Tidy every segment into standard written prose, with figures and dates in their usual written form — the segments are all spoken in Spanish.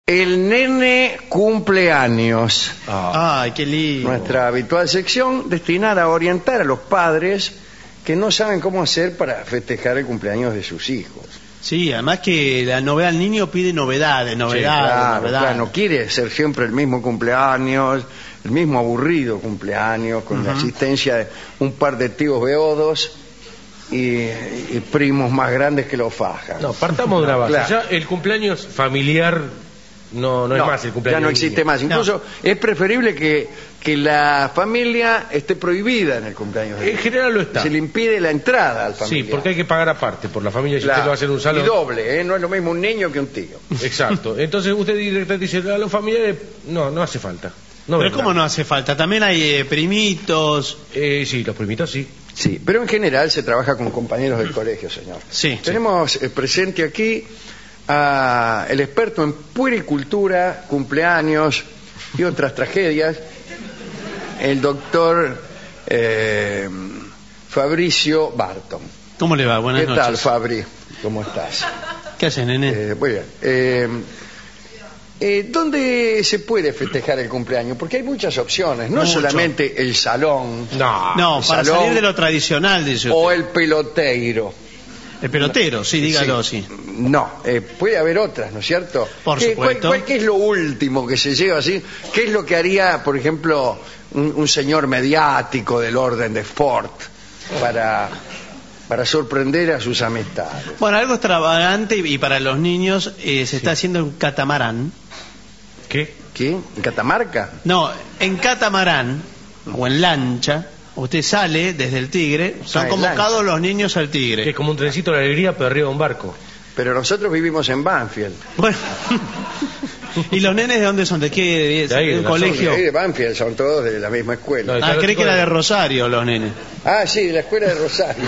El nene cumpleaños. Ay, qué lindo. Nuestra habitual sección destinada a orientar a los padres que no saben cómo hacer para festejar el cumpleaños de sus hijos. Sí, además que la novedad, el niño pide novedades. Claro, no quiere ser siempre el mismo cumpleaños, el mismo aburrido cumpleaños, con la asistencia de un par de tíos beodos y primos más grandes que lo fajan. No, partamos de una base. Claro. Ya el cumpleaños familiar no es más el cumpleaños. Ya no del existe niño. más. Incluso es preferible que la familia esté prohibida en el cumpleaños. En general lo está. Se le impide la entrada al familiar. Sí, porque hay que pagar aparte por la familia. Si Claro. usted lo va a hacer un salón. Y doble, no es lo mismo un niño que un tío. Exacto. Entonces usted directamente dice a los familiares, no hace falta. No Pero vendrán. ¿cómo no hace falta? También hay primitos. Sí, los primitos sí. Sí, pero en general se trabaja con compañeros del colegio, señor. Sí. Tenemos presente aquí a el experto en puericultura, cumpleaños y otras tragedias, el doctor Fabricio Barton. ¿Cómo le va? Buenas ¿Qué noches. tal, Fabri? ¿Cómo estás? ¿Qué haces, nene? Muy bien. ¿Dónde se puede festejar el cumpleaños? Porque hay muchas opciones, no Mucho. solamente el salón No, para salón salir de lo tradicional, dice o usted. el peloteiro. El pelotero, sí, dígalo, sí. No, puede haber otras, ¿no es cierto? Por supuesto. ¿Qué es lo último que se lleva así? ¿Qué es lo que haría, por ejemplo, un señor mediático del orden de Ford para sorprender a sus amistades? Bueno, algo extravagante y para los niños se está haciendo un catamarán. ¿Qué? ¿Qué? ¿En Catamarca? No, en catamarán o en lancha, usted sale desde el Tigre, son en convocados los niños al Que Tigre. es como un trencito de la alegría, pero arriba de un barco. Pero nosotros vivimos en Banfield. Bueno, ¿y los nenes de dónde son? ¿De qué? De ahí, ¿De de un la colegio? Sí, de Banfield, son todos de la misma escuela. No, Ah, creí que era de Rosario los nenes. Ah, sí, de la escuela de Rosario.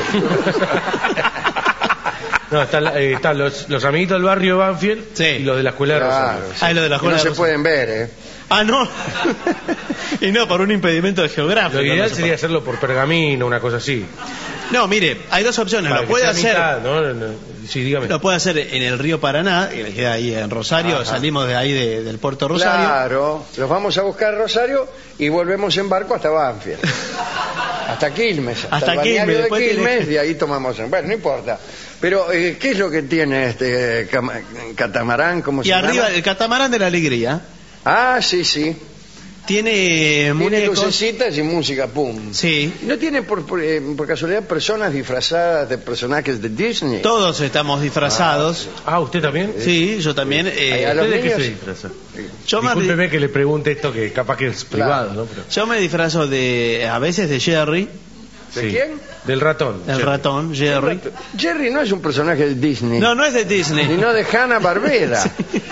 No, están los amiguitos del barrio de Banfield Sí. y los de la escuela de Claro, Rosario. sí. Ah, y lo de la Y escuela no de se Rosario. pueden ver, ¿eh? Ah, no. Y no, por un impedimento geográfico. Lo ideal no se sería puede. hacerlo por pergamino, una cosa así. No, mire, hay dos opciones. Para Lo que puede sea hacer. mitad, ¿no? Sí, dígame. Lo puede hacer en el río Paraná, que le queda ahí en Rosario. Ajá. Salimos de ahí del puerto Rosario. Claro, los vamos a buscar a Rosario y volvemos en barco hasta Banfield. Hasta Quilmes. Hasta el balneario Quilmes, de después Quilmes tiene- y ahí tomamos. Bueno, no importa. Pero, ¿qué es lo que tiene este catamarán? ¿Cómo Y se arriba, llama? el catamarán de la alegría Ah, sí, sí. tiene Tiene muñecos. lucecitas y música, pum. Sí, ¿No tiene por casualidad personas disfrazadas de personajes de Disney? todos estamos disfrazados. Ah, ¿usted también? Sí, yo también. a los ¿Usted de qué niños- se disfraza? Yo me, Discúlpeme que le pregunte esto, que capaz que es privado, ¿no? Pero, yo me disfrazo a veces de Jerry, ¿De sí. quién? Del ratón. el Jerry. ratón, Jerry. Jerry no es un personaje de Disney, No es de Disney. sino de Hanna-Barbera.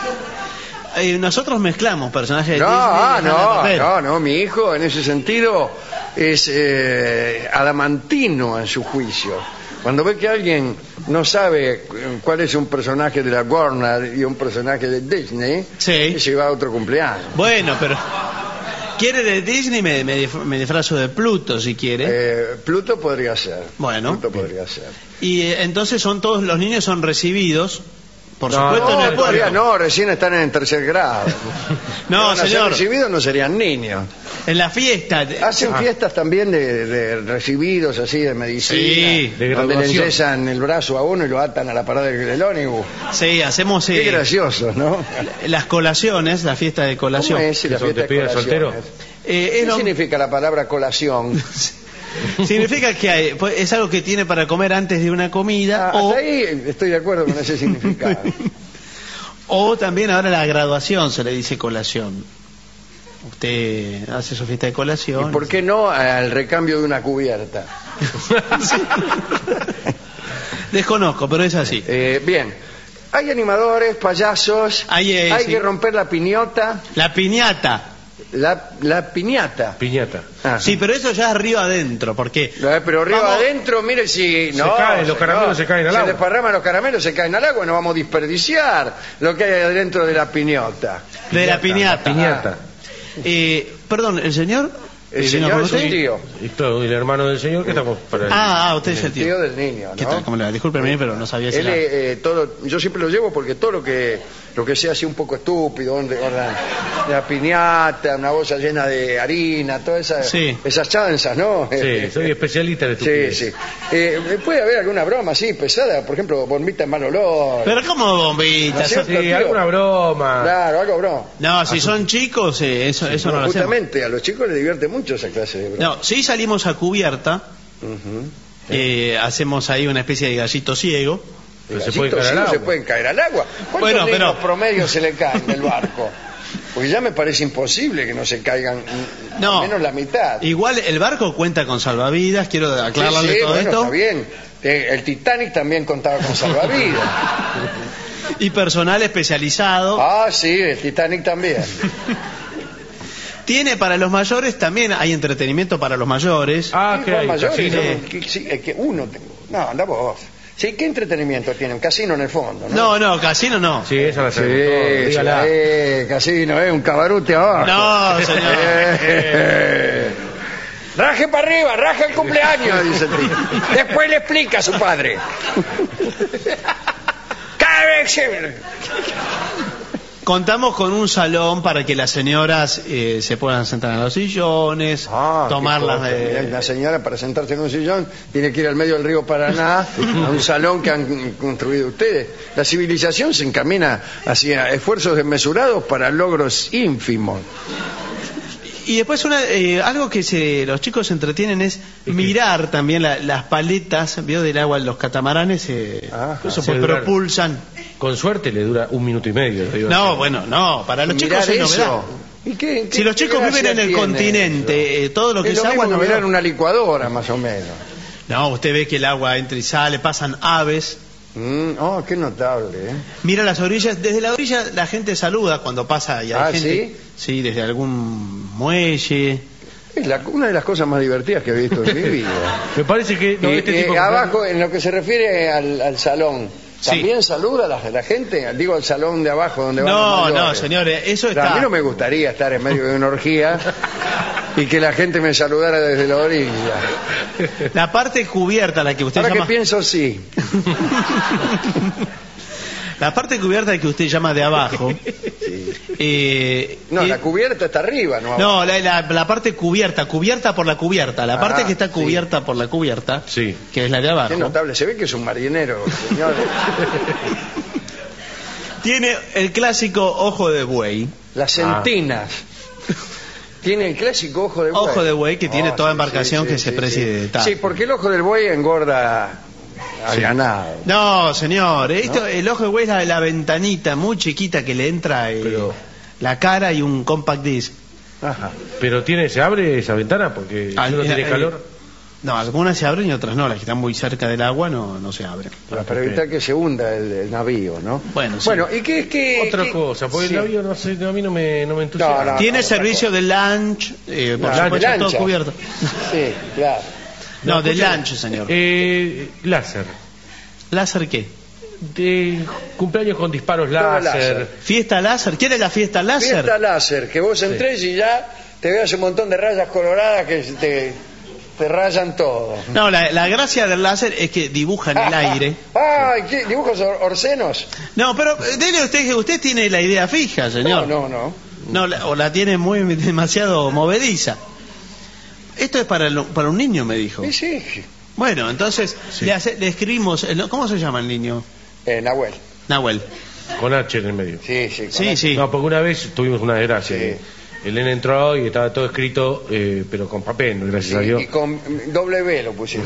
Nosotros mezclamos personajes de No, Disney. y Hanna-Barbera. no, mi hijo en ese sentido es adamantino en su juicio. Cuando ve que alguien no sabe cuál es un personaje de la Warner y un personaje de Disney, Sí. se va a otro cumpleaños. Bueno, pero quiere de Disney, me disfrazo de Pluto si quiere. Pluto podría ser. Bueno. Pluto podría ser. Y entonces todos los niños son recibidos, por No, supuesto, en No, el todavía puerto. no, recién están en tercer grado. No, Van a ser señor, recibidos no serían niños. en la fiesta. Hacen fiestas también de recibidos así de medicina, Sí, de donde le graduación. enyesan el brazo a uno y lo atan a la parada del ónibus. Sí, hacemos Qué gracioso, ¿no? las colaciones, la fiesta de ¿Cómo colación. es la ¿Eso fiesta te de pide el colaciones? soltero? Es ¿Qué lo- significa la palabra colación? significa que es algo que tiene para comer antes de una comida Hasta ahí estoy de acuerdo con ese significado. o también ahora la graduación se le dice colación. Usted hace su fiesta de colación. ¿Y por qué no al recambio de una cubierta? Desconozco, pero es así. Bien, hay animadores, payasos, Hay, sí. que romper la piñata. La piñata. La piñata. Piñata. Ah. Sí, pero eso ya arriba adentro, porque Pero arriba Vamos- adentro, mire si... Se caen, los caramelos se caen al agua. Se desparraman los caramelos, se caen al agua, no vamos a desperdiciar lo que hay adentro de la piñota. de la piñata. Piñata. Perdón, ¿el señor? El ¿Vino señor con es un usted? tío, Y claro, y el hermano del señor, ¿qué estamos para él? Usted es el tío. tío del niño, ¿Qué ¿no? tal? ¿Cómo le va? Discúlpeme, pero no sabía si Él, era... yo siempre lo llevo porque todo lo que lo que sea así un poco estúpido, la piñata, una bolsa llena de harina, todas esas chanzas, ¿no? Sí, soy especialista en estupidez. Sí. Puede haber alguna broma así pesada, por ejemplo, bombita en mal olor. Pero ¿cómo bombita? ¿No es cierto, Sí, tío? alguna broma. Claro, algo broma. No, si son chicos, eso no lo hacemos. Justamente, a los chicos les divierte mucho esa clase de broma. No, sí salimos a cubierta, Ujú. hacemos ahí una especie de gallito ciego. Pero se Gallitos puede caer al sí, agua. se pueden caer al agua. ¿Cuántos Bueno, niños pero- promedio se le caen del barco? Porque ya me parece imposible que no se caigan No. menos la mitad. Igual el barco cuenta con salvavidas, quiero aclararle Sí, todo bueno, esto. está bien. El Titanic también contaba con salvavidas. Y personal especializado. Ah, sí, el Titanic también. Tiene para los mayores también, hay entretenimiento para los mayores. Ah, Sí, ¿qué con hay? mayores, ¿Casino? sí, es que uno tengo. No, anda vos. Sí, ¿qué entretenimiento tiene? Un casino en el fondo, ¿no? No, casino no. Sí, esa la Sí, sabemos todos, dígala. casino, un cabarute abajo. No, señor. Raje para arriba, raje el cumpleaños, dice el tío. Después le explica a su padre. Cada vez se... Contamos con un salón para que las señoras se puedan sentar en los sillones, tomar las... La señora para sentarse en un sillón tiene que ir al medio del río Paraná a un salón que han construido ustedes. La civilización se encamina hacia esfuerzos desmesurados para logros ínfimos. Y después algo que los chicos se entretienen es mirar también las paletas, vio, del agua, los catamaranes Eso se puede durar. propulsan. Con suerte le dura 1 minuto y medio. digo. No, bueno, no, para los chicos Mirar es novedad. eso. ¿Y qué Si los chicos viven gracia en el tiene continente, eso? todo lo que Es es lo agua mismo no que mirar una licuadora, más o menos. No, usted ve que el agua entra y sale, pasan aves. Qué notable, ¿eh? Mira las orillas, desde la orilla la gente saluda cuando pasa y hay gente. ¿sí? Sí, desde algún muelle. Es una de las cosas más divertidas que he visto en mi vida. Me parece que... no, Y, este tipo de abajo, en lo que se refiere al salón, Sí. ¿también saluda la gente? Digo, al salón de abajo donde van los No, mayores. señores, eso A mí está. no me gustaría estar en medio de una orgía y que la gente me saludara desde la orilla. La parte cubierta, la que usted Ahora llama. que pienso, sí. La parte cubierta que usted llama de abajo. No, la cubierta está arriba, ¿no? No, la parte cubierta por la cubierta. La parte que está cubierta por la cubierta, Sí. que es la de abajo, Qué notable. Se ve que es un marinero, señor. tiene el clásico ojo de buey. Las centinas. Tiene el clásico ojo de buey. Ojo de buey que tiene toda embarcación que se precie de tal. Sí, porque el ojo del buey engorda al ganado. No, señor, el ojo de buey es la ventanita muy chiquita que le entra la cara y un compact disc. Ajá. Pero se abre esa ventana porque si uno tiene calor. No, algunas se abren y otras no. Las que están muy cerca del agua no se abren. Para evitar que se hunda el navío, ¿no? Bueno, sí. Bueno, ¿y qué? Otra cosa, porque sí. el navío no sé, a mí no me entusiasma. No, Tiene otra servicio de lunch, por Ah, supuesto, de todo lancha. cubierto. Sí, claro. No, de escucha, lunch, señor. Láser. ¿Láser qué? De cumpleaños con disparos Todo láser. láser. ¿Fiesta láser? ¿Quiere la fiesta láser? Fiesta láser, que vos entres y ya te veas un montón de rayas coloradas que te rayan todo. No, la gracia del láser es que dibuja en el aire. ¡Ay! ¿Qué? ¿Dibujos orcenos? No, pero dele usted tiene la idea fija, señor. No. No, o la tiene demasiado movediza. Esto es para un niño, me dijo. Sí. Bueno, entonces le escribimos. ¿Cómo se llama el niño? Nahuel. Nahuel. Con H en el medio. Sí. Sí. No, porque una vez tuvimos una desgracia. Sí. El nene entró y estaba todo escrito, pero con papel, gracias a Dios. Y con W lo pusieron.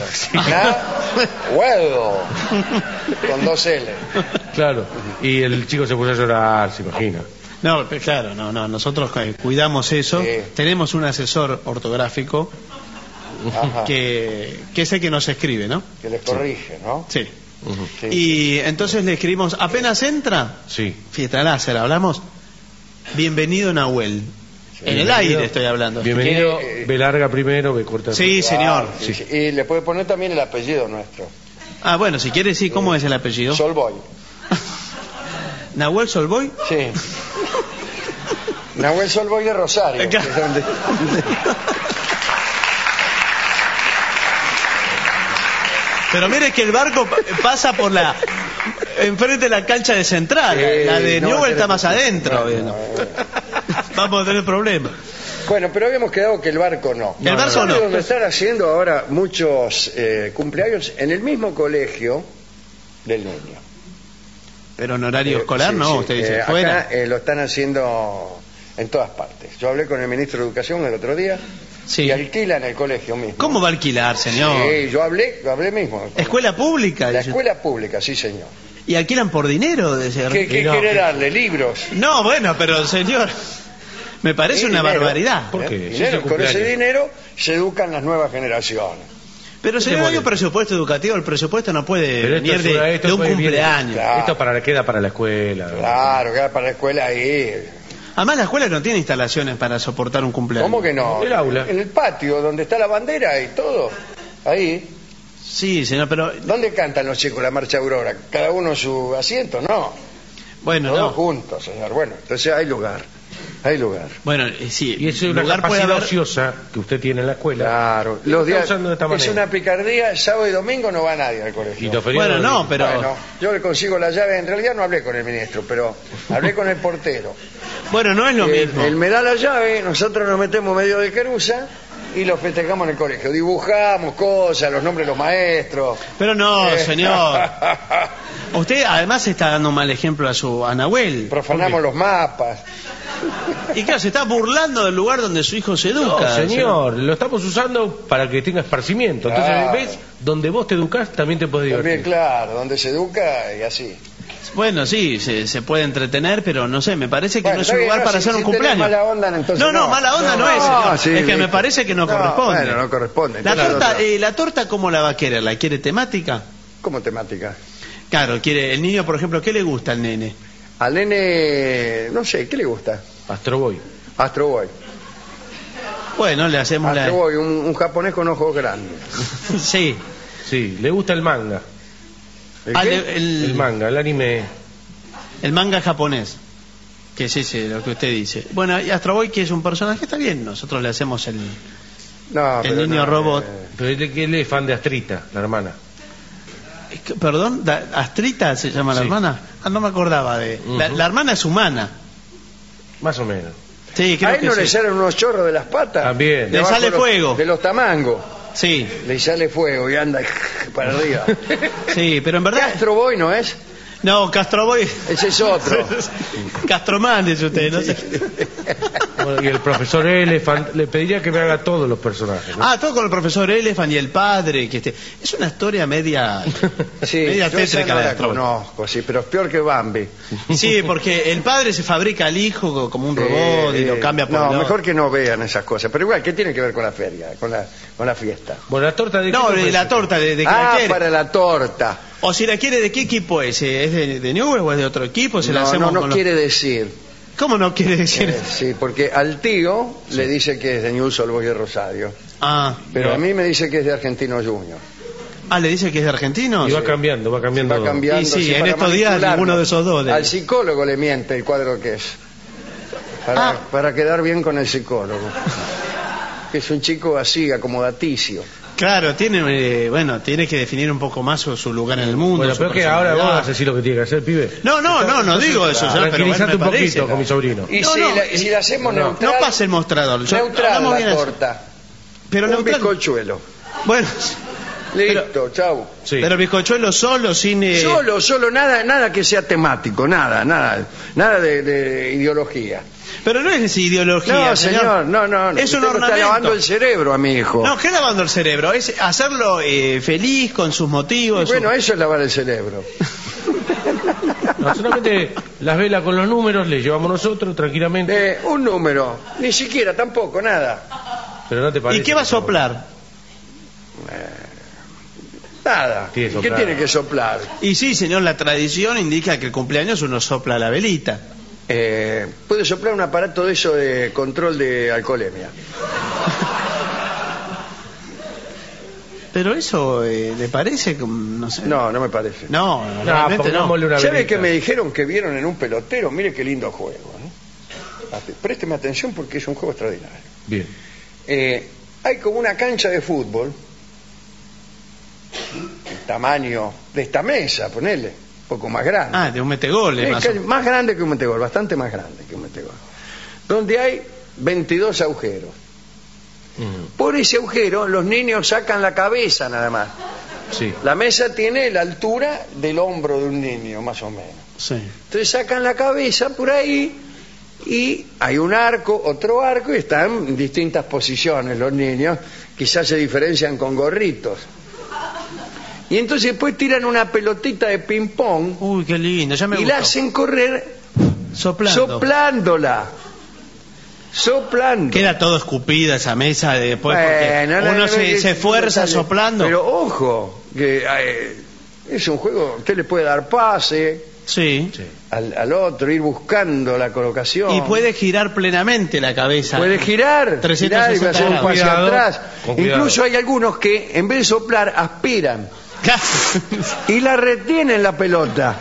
Nahuel. Con 2 L. Claro. Y el chico se puso a llorar, se imagina. No, claro, no. Nosotros cuidamos eso. Sí. Tenemos un asesor ortográfico Ajá. que es el que nos escribe, ¿no? Que les corrige, ¿no? Sí. Sí. Y entonces le escribimos, apenas entra, Sí. fiesta láser, hablamos, bienvenido Nahuel. En el aire estoy hablando. Bienvenido, ¿Quiere, B larga primero, B corta. Sí, señor. Sí. Y le puede poner también el apellido nuestro. Ah, bueno, si quiere, sí, ¿cómo es el apellido? Solboy. ¿Nahuel Solboy? Sí. Nahuel Solboy de Rosario. que es donde- Pero mire que el barco pasa por la... enfrente de la cancha de Central. La de no, Newell está más adentro. no. Vamos a tener problemas. Bueno, pero habíamos quedado que el barco no. El barco no. Donde están haciendo ahora muchos cumpleaños en el mismo colegio del niño. Pero en horario escolar, Sí, no, sí. usted dice fuera. Acá lo están haciendo en todas partes. Yo hablé con el ministro de Educación el otro día Sí. y alquilan el colegio mismo. ¿Cómo va a alquilar, señor? Sí, yo hablé mismo. ¿Escuela pública? La dice. escuela pública, sí, señor. ¿Y alquilan por dinero? Dice. ¿Qué quiere darle? ¿Libros? No, bueno, pero señor, me parece Sí, una dinero. barbaridad. ¿Por qué? Dinero. Si es el Con cumpleaños. ese dinero se educan las nuevas generaciones. Pero señor, hay un presupuesto educativo, el presupuesto no puede Pero esto venir es una- de esto un viene- cumpleaños. Claro. Esto queda para la escuela. Claro, queda para la escuela ahí. Además, la escuela no tiene instalaciones para soportar un cumpleaños. ¿Cómo que no? El aula. En el patio, donde está la bandera y todo. Ahí. Sí, señor, pero ¿Dónde cantan los chicos la marcha Aurora? ¿Cada uno en su asiento? No. bueno, Todos no. juntos, señor. Bueno, entonces hay lugar. Hay lugar. Bueno, sí, Y es una lugar puede capacidad haber. ociosa que usted tiene en la escuela. Claro. Lo Los está días, usando de esta es manera. una picardía. Sábado y domingo no va nadie al colegio. Y los feriados Bueno, no, pero Bueno, yo le consigo la llave. En realidad no hablé con el ministro, pero hablé con el portero. bueno, no es lo mismo. Él me da la llave, nosotros nos metemos medio de querusa y lo festejamos en el colegio. Dibujamos cosas, los nombres de los maestros. Pero no, señor. Usted además está dando un mal ejemplo a Nahuel. Profanamos los mapas. Y claro, se está burlando del lugar donde su hijo se educa. No, señor, lo estamos usando para que tenga esparcimiento. Entonces, Claro. ¿ves? Donde vos te educás, también te podés También, divertir. claro, donde se educa y así. Bueno, sí, se puede entretener, pero no sé, me parece que Bueno, no es está un bien, lugar no, para si- hacer un si tenés cumpleaños. mala onda, entonces no, mala onda no, es, señor. sí, Es que me listo. parece que no corresponde. Bueno, no corresponde. La Entonces, torta, otra. la torta, ¿cómo la va a querer? ¿La quiere temática? ¿Cómo temática? Claro, quiere el niño, por ejemplo, ¿qué le gusta al nene? Al nene, no sé, ¿qué le gusta? Astro Boy. Astro Boy. Bueno, le hacemos Astro Boy, un japonés con ojos grandes. Sí. Sí, le gusta el manga. ¿El Ah, qué? El manga, el anime. el manga japonés. Que es ese, lo que usted dice. Bueno, y Astro Boy, que es un personaje, está bien. Nosotros le hacemos No, el pero niño no, robot. Pero él es fan de Astrita, la hermana. Perdón, ¿Astrita se llama la Sí. hermana? Ah, no me acordaba de... Ujú. La hermana es humana. Más o menos. Sí, ¿A creo él que no le sí. salen unos chorros de las patas? También. Le Debajo sale de los- fuego. De los tamangos. Sí, Le sale fuego y anda para arriba. sí, pero en verdad... Astro Boy no es, No, Castro Boy... ese es otro. Castromán, dice usted, no sé. Bueno, y el profesor Elephant le pediría que me haga todos los personajes, ¿no? Ah, todo con el profesor Elephant y el padre, que es una historia media Sí, media yo esa tétrica no de la Astro Boy. conozco, sí, pero es peor que Bambi. Sí, porque el padre se fabrica al hijo como un robot y lo cambia por No, el otro. mejor que no vean esas cosas. Pero igual, ¿qué tiene que ver con la feria, con la fiesta? Bueno, la torta de No, qué de ofrece? la torta, de que la Ah, quiere. para la torta. O si la quiere, ¿de qué equipo es? ¿Es de Newell o es de otro equipo? Se la No, hacemos no con los- quiere decir. ¿Cómo no quiere decir? Sí, porque al tío le dice que es de Newell's Old Boys de Rosario. Ah, Pero a mí me dice que es de Argentino Junior. le dice que es de argentinos. Y va cambiando, va cambiando. Va cambiando. Y sí, así en para estos días manipularlo. ninguno de esos dos. Al psicólogo le miente el cuadro que es. Para quedar bien con el psicólogo. Que es un chico así, acomodaticio. Claro, tiene que definir un poco más su lugar en el mundo. Bueno, su pero que ahora vos personalidad. vas a decir lo que tiene que hacer, pibe. No digo eso, señor, pero bueno, Tranquilízate me un parece, poquito con mi sobrino. Y No, si, no, si la hacemos neutral. No pase el mostrador. Neutral hablamos la bien así. torta. Pero un neutral. bizcochuelo. Bueno, Listo, chau. Sí. pero bizcochuelo solo, sin... Solo, nada que sea temático, nada de ideología. Pero no es ideología, No, señor, no. Es Usted un me está ornamento. lavando el cerebro a mi hijo. No, ¿qué lavando el cerebro? Es hacerlo feliz con sus motivos. Bueno, eso es lavar el cerebro. No, solamente las velas con los números les llevamos nosotros tranquilamente. Un número, ni siquiera, tampoco, nada. Pero no te parece. ¿Y qué va a soplar? Nada. Tiene que ¿Qué soplar. tiene que soplar? Y sí, señor, la tradición indica que el cumpleaños uno sopla la velita. Puede soplar un aparato de eso de control de alcoholemia. Pero eso, ¿le parece? No sé. No me parece. No, No, realmente no. pongámosle una ¿Sabe velita. que me dijeron que vieron en un pelotero? Mire qué lindo juego. Présteme atención porque es un juego extraordinario. Bien. Hay como una cancha de fútbol, el tamaño de esta mesa, ponele poco más grande. Ah, de un metegol. Más grande que un metegol, bastante más grande que un metegol. Donde hay 22 agujeros. Por ese agujero los niños sacan la cabeza nada más. Sí. La mesa tiene la altura del hombro de un niño, más o menos. Sí. Entonces sacan la cabeza por ahí y hay un arco, otro arco, y están en distintas posiciones los niños. Quizás se diferencian con gorritos. Y entonces después tiran una pelotita de ping-pong. Uy, qué lindo, ya me y gustó. la hacen correr soplándola. Soplando. Queda todo escupida esa mesa después porque uno se esfuerza soplando. Pero ojo, que es un juego, usted le puede dar pase sí. al otro, ir buscando la colocación. Y puede girar plenamente la cabeza. Puede girar 360 y hacer un pase cuidado, atrás. cuidado. Incluso hay algunos que en vez de soplar aspiran y la retienen la pelota.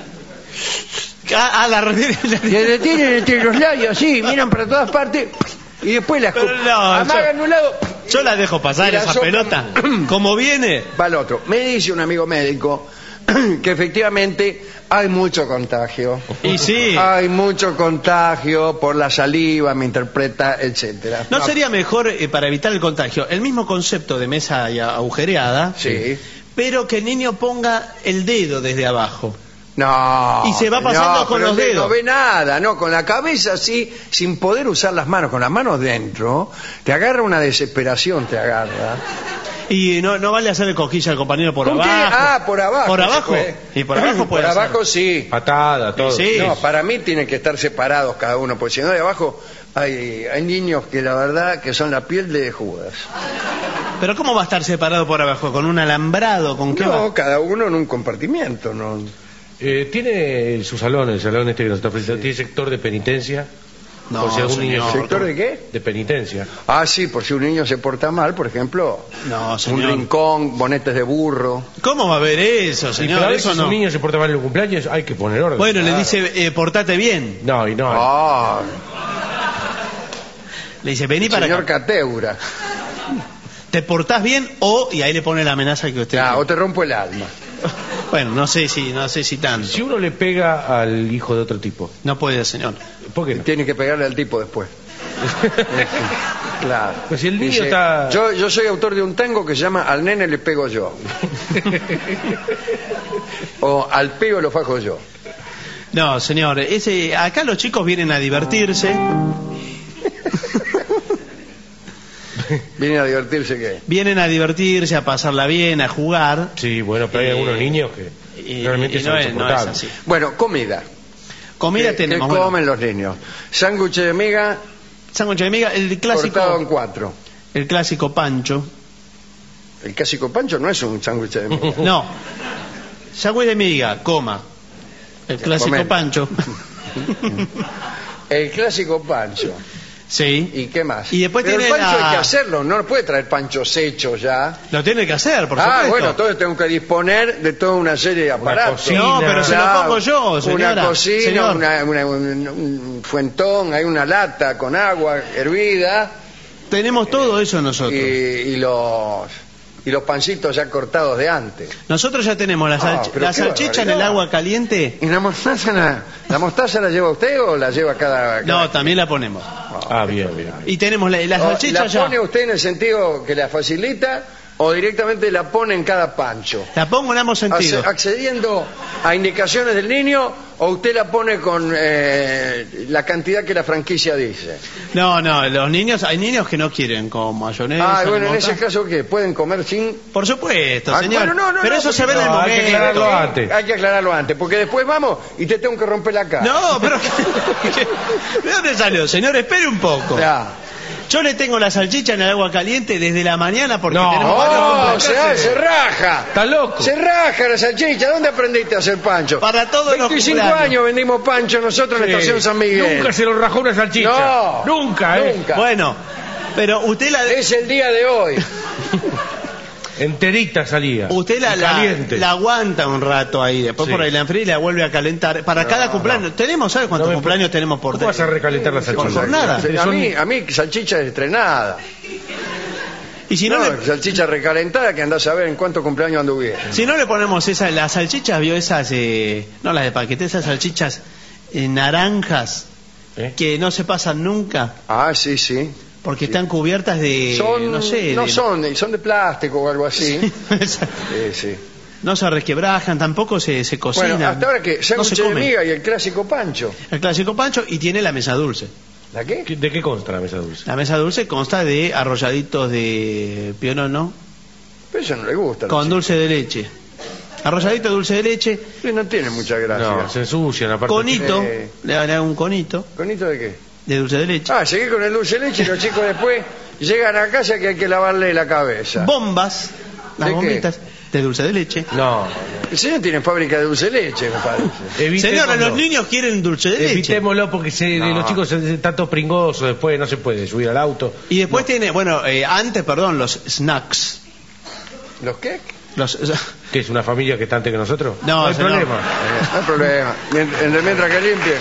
La retienen entre los labios, sí, miran para todas partes y después la escupen. Amagan de un lado. Yo la dejo pasar esa pelota. Como viene. Va al otro. Me dice un amigo médico que efectivamente hay mucho contagio. Y sí. Hay mucho contagio por la saliva, me interpreta, etcétera. ¿No sería mejor, para evitar el contagio, el mismo concepto de mesa agujereada? Sí. Pero que el niño ponga el dedo desde abajo. No. Y se va pasando con los dedos. No ve nada, no, con la cabeza así, sin poder usar las manos, con las manos dentro, te agarra una desesperación, te agarra. Y no vale hacerle cosquilla al compañero por abajo. Ah, por abajo. ¿Por abajo? Y por abajo puede Por hacer. abajo sí. Patada, todo. Sí. No, para mí tienen que estar separados cada uno, porque si no de abajo hay niños que la verdad que son la piel de Judas. Pero ¿cómo va a estar separado por abajo? ¿Con un alambrado? ¿Con qué va? No, cada uno en un compartimiento, no. ¿Tiene su salón, el salón este que nos está presentando, tiene sector de penitencia? No, por si algún señor. niño... ¿Sector de qué? De penitencia. Ah, sí, por si un niño se porta mal, por ejemplo, No, un señor. rincón, bonetes de burro. ¿Cómo va a haber eso, Y señor? cada vez Eso que no. un niño se porta mal en el cumpleaños, hay que poner orden. Bueno, le dice, portate bien. No, y no. Ah, Le dice, vení para señor acá. Cateura. ¿Te portás bien y ahí le pone la amenaza que usted... Ah, o te rompo el alma. Bueno, no sé si tanto. Si uno le pega al hijo de otro tipo, No puede, señor. ¿por qué no? Tiene que pegarle al tipo después. Claro. Pues si el niño Dice, está... yo soy autor de un tango que se llama Al nene le pego yo. O Al pego lo fajo yo. No, señor. Acá los chicos vienen a divertirse. ¿Viene a divertirse qué? Vienen a divertirse, a pasarla bien, a jugar. Sí, bueno, pero hay algunos niños que realmente y son no es insoportables. así. Bueno, comida. Comida ¿Qué tenemos. comen los niños? Sándwich de miga Sándwich de miga, el cortado en clásico. 4. El clásico pancho. El clásico pancho no es un sándwich de miga. No. Sándwich de miga, coma. El clásico Comer. pancho. El clásico pancho. Sí. ¿Y qué más? Y después Pero tiene el pancho la- hay que hacerlo, no puede traer panchos hechos ya. Lo tiene que hacer, por supuesto. Bueno, entonces tengo que disponer de toda una serie de aparatos. cocina. No, pero se lo Claro, pongo yo, señora. Una cocina, Señor. un fuentón, hay una lata con agua hervida Tenemos todo eso nosotros. y los pancitos ya cortados de antes. Nosotros ya tenemos la pero qué salchicha en el barbaridad. agua caliente. ¿Y la mostaza la lleva usted o la lleva cada No, también la ponemos. Ah, bien, bien. Y tenemos la salchicha ¿La ya. pone usted en el sentido que la facilita o directamente la pone en cada pancho? La pongo en ambos sentidos. Accediendo a indicaciones del niño o usted la pone con la cantidad que la franquicia dice. No, los niños, hay niños que no quieren con mayonesa. Bueno, en mostaza. ese caso, ¿qué? ¿Pueden comer sin...? Por supuesto, señor. Bueno, no, pero eso se ve en el no, hay que momento. aclararlo antes. Hay que aclararlo antes, porque después vamos y te tengo que romper la cara. No, pero ¿de dónde salió, señor? Espere un poco. Ya. Yo le tengo la salchicha en el agua caliente desde la mañana porque No. tenemos varios ¡Oh, cumpleaños. se raja! ¿Está loco? Se raja la salchicha. ¿Dónde aprendiste a hacer pancho? Para todos los 25 cumpleaños. años vendimos pancho nosotros en la estación San Miguel. Nunca se lo rajó una salchicha. No. Nunca, Nunca. Bueno, pero usted Es el día de hoy. Enterita salía. usted Y caliente. la aguanta un rato ahí, después Sí. por ahí la enfría y la vuelve a calentar. Para cada cumpleaños. Tenemos, ¿sabes cuántos No me- cumpleaños tenemos por ¿Cómo vas a recalentar la Por salchicha? jornada. A mí salchicha estrenada. Y si no, salchicha recalentada que andás a ver en cuántos cumpleaños anduvieron. Si no le ponemos las salchichas, vio esas, no las de paquete, esas salchichas naranjas que no se pasan nunca. Ah, sí, sí. Porque están cubiertas de, son de plástico o algo así. Sí. No se resquebrajan, tampoco se cocinan. Bueno, hasta ahora que sándwich de miga y el clásico pancho. El clásico pancho y tiene la mesa dulce. ¿La qué? ¿De qué consta la mesa dulce? La mesa dulce consta de arrolladitos de pionono. Pero eso no le gusta. Con dulce de leche. Arrolladito de dulce de leche. Sí, no tiene mucha gracia. No, se ensucian aparte. Conito, le van a dar un conito. ¿Conito de qué? De dulce de leche. Ah, seguí con el dulce de leche y los chicos después llegan a casa que hay que lavarle la cabeza. Bombas, las bombitas de dulce de leche. No. El señor tiene fábrica de dulce de leche, me parece. Señora, los niños quieren dulce de leche. Evitémoslo porque los chicos están todos pringosos, después no se puede subir al auto. Y después tiene, los snacks. ¿Los qué? ¿Qué es una familia que está antes que nosotros? No hay problema. No hay problema. Mientras que limpien.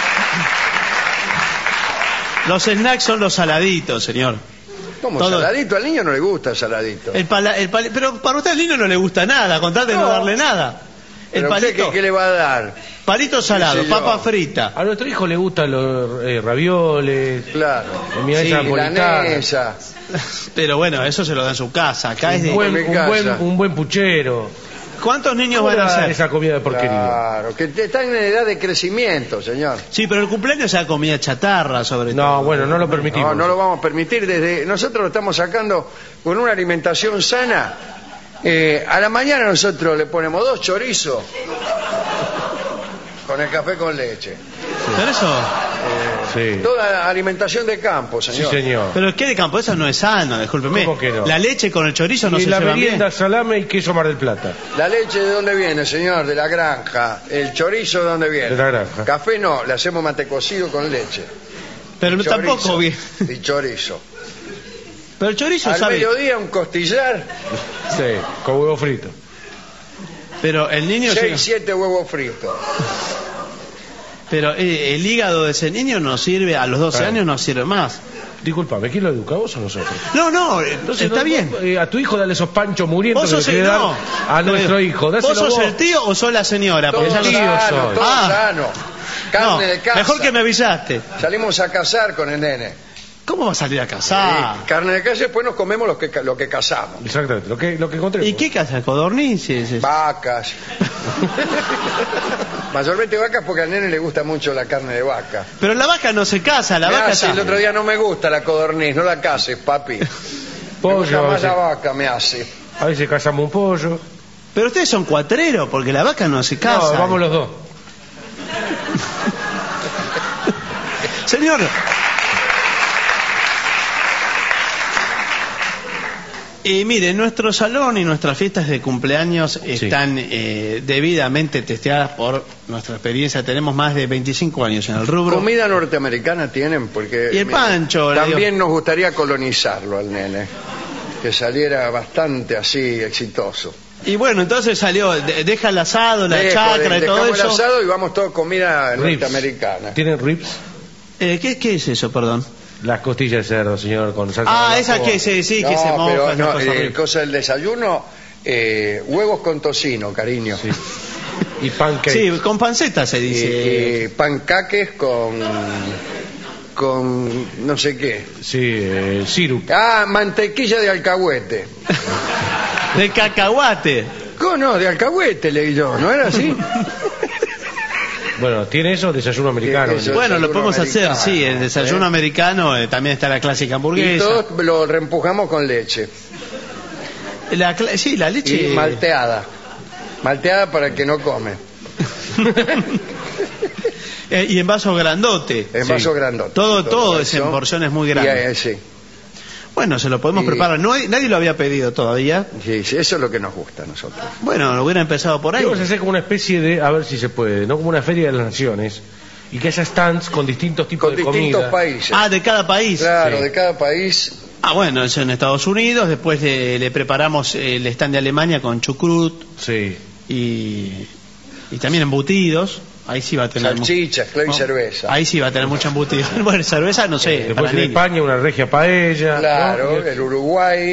Los snacks son los saladitos, señor. ¿Cómo saladito? Al niño no le gusta el saladito. Pero para usted al niño no le gusta nada, con tal de no darle nada. El palito, ¿qué le va a dar? Palito salado, papa frita. A nuestro hijo le gustan los ravioles. Claro. Milanesa. Pero bueno, eso se lo da en su casa. Acá un buen puchero. ¿Cuántos niños van a hacer esa comida de porquería? Claro, que están en edad de crecimiento, señor. Sí, pero el cumpleaños sea comida chatarra, sobre todo. No, bueno, no lo permitimos. No lo vamos a permitir. Nosotros lo estamos sacando con una alimentación sana. A la mañana nosotros le ponemos 2 chorizos con el café con leche. Pero eso... Toda alimentación de campo, señor. Sí, señor. Pero ¿qué de campo? Eso no es sano, discúlpeme. ¿Cómo que no? La leche con el chorizo no se llevan bien. Y la merienda, salame y queso Mar del Plata. ¿La leche de dónde viene, señor? De la granja. ¿El chorizo de dónde viene? De la granja. Café no, le hacemos mate cocido con leche. Pero tampoco bien. Y chorizo. Pero el chorizo al sabe... mediodía un costillar. Sí, con huevo frito. Pero el niño... 6-7 huevos fritos. Pero el hígado de ese niño no sirve, a los 12 años no sirve más. Disculpame, ¿quién lo educa, vos o nosotros? No, entonces está bien. A tu hijo dale esos panchos murientes que le dar a nuestro hijo. ¿Vos sos el tío o sos la señora? Todo sano. Carne de casa. Mejor que me avisaste. Salimos a cazar con el nene. ¿Cómo va a salir a cazar? Carne de casa y después nos comemos lo que cazamos. Exactamente, lo que encontremos. ¿Y qué caza? ¿Codornices? Vacas. Mayormente vacas porque al nene le gusta mucho la carne de vaca. Pero la vaca no se caza, la vaca el otro día no me gusta la codorniz, no la cases, papi. Me gusta más la vaca, me hace. A veces cazamos un pollo. Pero ustedes son cuatreros porque la vaca no se caza. No, vamos los dos. Señor... mire, nuestro salón y nuestras fiestas de cumpleaños están debidamente testeadas por nuestra experiencia. Tenemos más de 25 años en el rubro. ¿Comida norteamericana tienen? Porque y el pancho. También nos gustaría colonizarlo al nene. Que saliera bastante así, exitoso. Y bueno, entonces salió, deja el asado, la chacra y todo eso. Dejamos el asado y vamos todo comida norteamericana. ¿Tienen ribs? ¿Qué es eso, perdón? Las costillas de cerdo, señor, con salsa. Esa que sí, que se moja. Pero cosa del desayuno, huevos con tocino, cariño. Sí. Y pancakes. Sí, con panceta se dice. Pancaques con no sé qué. Sí, sirup. Mantequilla de alcahuete. De cacahuate. ¿Cómo no? De alcahuete leí yo, ¿no era así? Bueno, ¿tiene eso? Desayuno americano. Bueno, lo podemos hacer, sí. El desayuno americano, también está la clásica hamburguesa. Y todos lo reempujamos con leche. La leche. Y malteada. Malteada para el que no come. Y en vaso grandote. En vaso grandote. Todo es en porciones muy grandes. Sí. Bueno, se lo podemos preparar. Nadie lo había pedido todavía. Sí, eso es lo que nos gusta a nosotros. Bueno, lo hubiera empezado por ahí. Vamos a hacer como una especie de, a ver si se puede, no como una feria de las naciones, y que haya stands con distintos tipos de comida. Con distintos países. De cada país. Claro, de cada país. Bueno, eso en Estados Unidos. Después le preparamos el stand de Alemania con chucrut. Sí. Y también embutidos. Ahí sí va a tener salchichas, claro, y cerveza. Ahí sí va a tener mucha embutido. Bueno, cerveza no sé. Después en España una regia paella. Claro, ¿no? El Uruguay.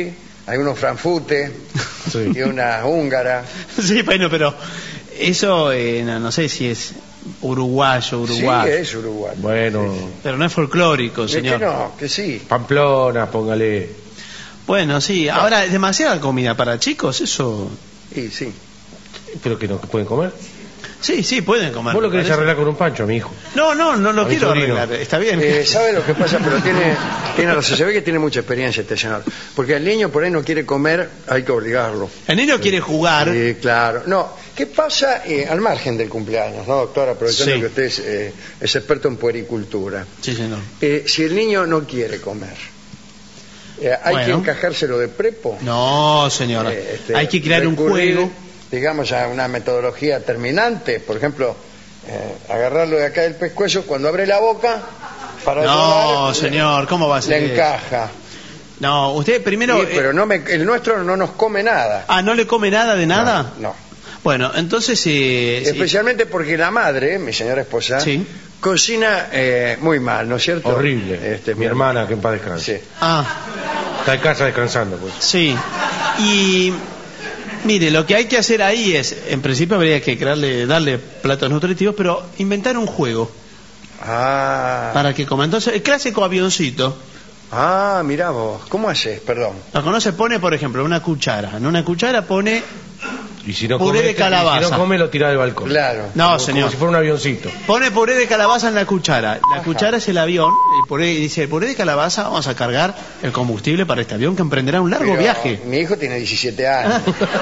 Hay unos franfute Sí. y una húngara. Sí, bueno, pero eso no sé si es uruguayo. Sí, es uruguayo. Bueno, Pero no es folclórico, ¿De señor. qué no? Que sí. Pamplona, póngale. Bueno, sí. Ahora, demasiada comida para chicos, eso... Y sí. Pero que no pueden comer. Sí, pueden comer. Vos lo me querés parece. arreglar con un pancho, mi hijo. No lo A mi quiero sobrino. arreglar. Está bien. ¿Sabe lo que pasa? Pero tiene razón. Se ve que tiene mucha experiencia este señor. Porque el niño por ahí no quiere comer, hay que obligarlo. El niño quiere jugar. Claro. No, ¿qué pasa al margen del cumpleaños, no, doctor? Aprovechando Sí. que usted es experto en puericultura. Sí, señor. Si el niño no quiere comer, ¿hay que Bueno. encajárselo de prepo? No, señor. Hay que crear un recurrir, juego. digamos, a una metodología terminante. Por ejemplo, agarrarlo de acá del pescuezo, cuando abre la boca, para No, llorar, señor, ¿cómo va a ser? le eso? encaja. No, usted primero... Sí, pero el nuestro no nos come nada. ¿no le come nada de nada? No. Bueno, entonces... sí. Especialmente porque la madre, mi señora esposa, Sí. cocina muy mal, ¿no es cierto? Horrible. Mi hermana, que en paz descanse. Sí. Está en casa descansando, pues. Sí. Y... Mire, lo que hay que hacer ahí es, en principio habría que darle platos nutritivos, pero inventar un juego para que coma. Entonces, el clásico avioncito, Mirá vos, ¿cómo haces? Perdón. lo conoce, pone, por ejemplo, una cuchara. En una cuchara pone... Y si no Puré come, de calabaza. y si no come, lo tira del balcón. Claro. No, Como señor. si fuera un avioncito. Pone puré de calabaza en la cuchara. La cuchara es el avión. Y dice, el puré de calabaza, vamos a cargar el combustible para este avión que emprenderá un largo Pero viaje. Mi hijo tiene 17 años.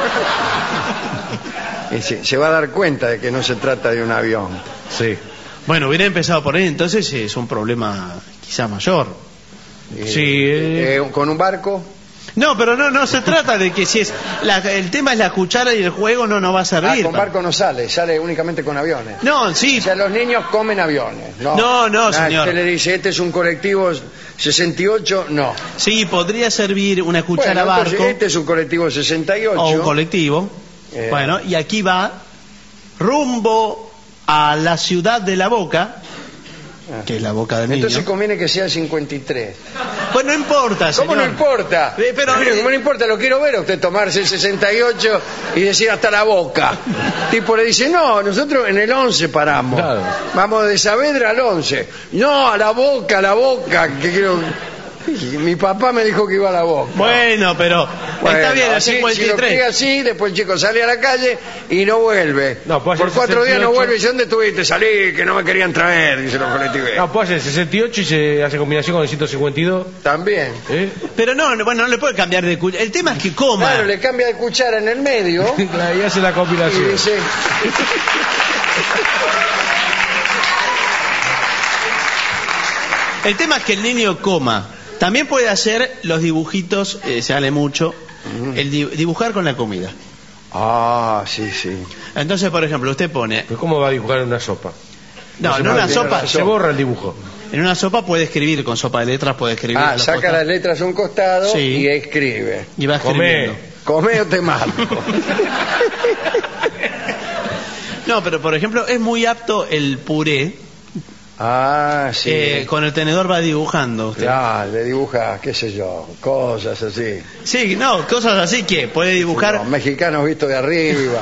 Y se va a dar cuenta de que no se trata de un avión. Sí. Bueno, hubiera empezado por ahí, entonces es un problema quizá mayor. Sí, ¿Con un barco? No, pero no se trata de que si es... el tema es la cuchara y el juego no va a servir. Con barco no sale únicamente con aviones. No, sí. O sea, los niños comen aviones. No, señor. Usted le dice, este es un colectivo 68, no. Sí, podría servir una cuchara Bueno, entonces, barco este es un colectivo 68. o un colectivo. Bueno, y aquí va rumbo a la ciudad de La Boca, que es la boca del niño. Entonces conviene que sea 53. Pues no importa, señor. ¿Cómo no importa? Pero, Mire, ¿cómo no importa? Lo quiero ver a usted tomarse el 68 y decir hasta La Boca. Tipo le dice, no, nosotros en el 11 paramos. Claro. Vamos de Saavedra al 11. No, a La Boca, que quiero... Mi papá me dijo que iba a La Boca. Bueno, pero está bien, el así, 53. Si lo quiere así, después el chico sale a la calle y no vuelve. No, puede Por ser 4 días no 68. vuelve. ¿Y dónde estuviste? Salí, que no me querían traer, dice los colectivos. No, puede ser 68 y se hace combinación con el 152. También. Pero no le puede cambiar de cuchara. El tema es que coma. Claro, le cambia de cuchara en el medio Y hace la y combinación. dice... El tema es que el niño coma. También puede hacer los dibujitos, se vale mucho, el dibujar con la comida. Sí. Entonces, por ejemplo, usted pone... Pero ¿cómo va a dibujar en una sopa? No, en no, una tiene sopa... razón. Se borra el dibujo. En una sopa puede escribir, con sopa de letras puede escribir. a los Saca costados. las letras a un costado Sí. y escribe. Y va escribiendo. Come o te mato. No, pero por ejemplo, es muy apto el puré. Sí. Con el tenedor va dibujando usted. Ya, le dibuja, qué sé yo, cosas así. Sí, no, cosas así que puede dibujar. Los mexicanos vistos de arriba.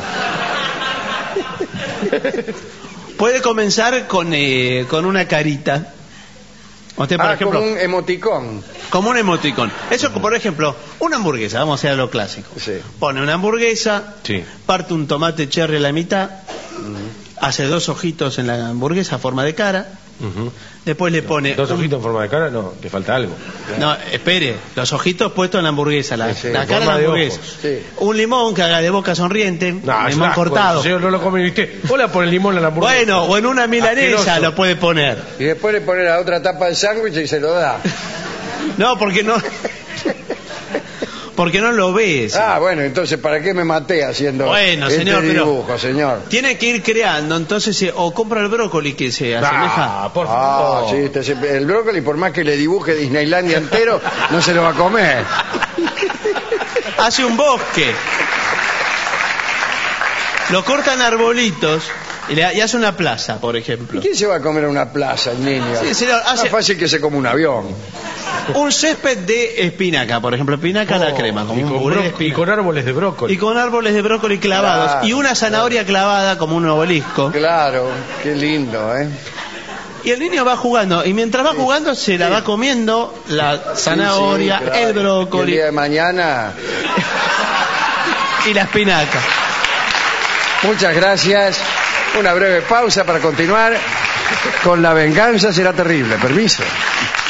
Puede comenzar con una carita. Usted, por ejemplo, como un emoticón. como un emoticón. Eso, por ejemplo, una hamburguesa, vamos a ir a lo clásico. Sí. Pone una hamburguesa, Sí. parte un tomate cherry a la mitad, hace 2 ojitos en la hamburguesa a forma de cara, Ujú. después le pone... ¿Dos ojitos en forma de cara? No, le falta algo. No, espere, los ojitos puestos en la hamburguesa, la Sí, cara en de la forma de hamburguesa. ojos, sí. Un limón que haga de boca sonriente, No, un es limón asco, cortado. señor, no lo come usted. Hola, por el limón en la hamburguesa. Bueno, o en una milanesa Asqueroso. lo puede poner. Y después le pone la otra tapa del sándwich y se lo da. No, porque no... porque no lo ves. Bueno, entonces, ¿para qué me maté haciendo Bueno, este señor, pero- dibujo, señor? Tiene que ir creando, entonces, o compra el brócoli que se asemeja. Por favor. Sí, el brócoli, por más que le dibuje Disneylandia entero, no se lo va a comer. Hace un bosque. Lo cortan arbolitos y hace una plaza, por ejemplo. ¿Quién se va a comer a una plaza, el niño? Sí, señor, Más fácil que se come un avión. un césped de espinaca, por ejemplo, espinaca a la crema, como un puré de espinaca. Y con árboles de brócoli. Y con árboles de brócoli clavados. Claro, y una zanahoria clavada como un obelisco. Claro, qué lindo, ¿eh? Y el niño va jugando, y mientras va jugando se la va comiendo la zanahoria, Sí, claro. el Y el brócoli día de mañana. y la espinaca. Muchas gracias. Una breve pausa para continuar con La venganza será terrible. Permiso.